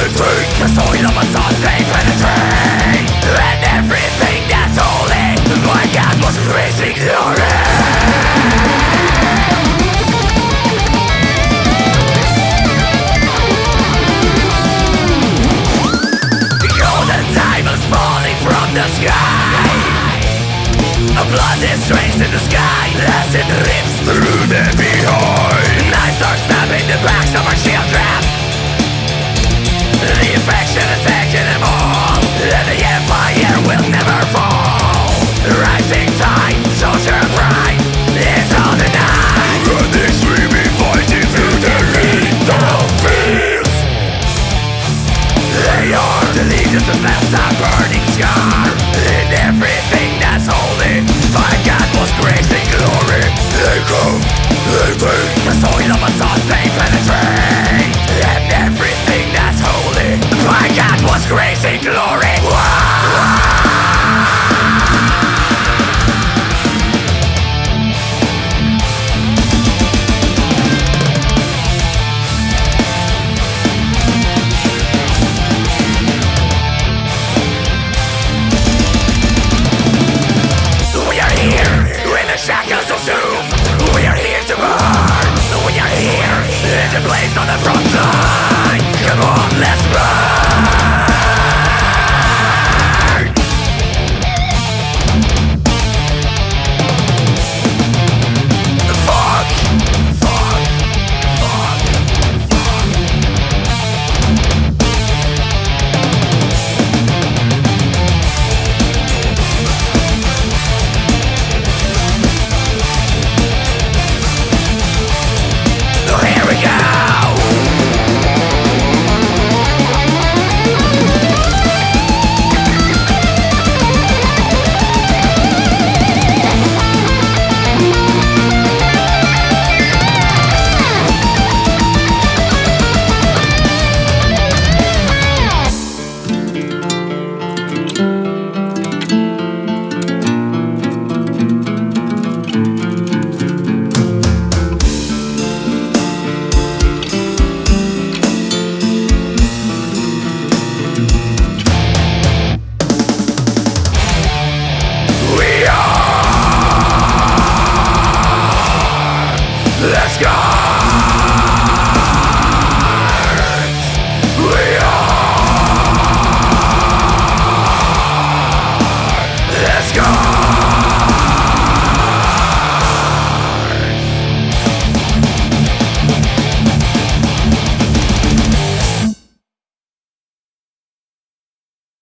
take the soil of a sauce they penetrate, and everything that's holy, my God was crazy glory. Golden diamonds falling from the sky, a blood is traced in the sky as it rips through the behind. Knives start stabbing the backs of our children. The infection is taking them all, and the empire will never fall. Rising tide, soldier pride, it's all the night. And they screaming, fighting through the lethal fields. They are the legions that left a burning scar in everything that's holy. My God was grace and glory. They come, they take the soil of a sauce they penetrate, and everything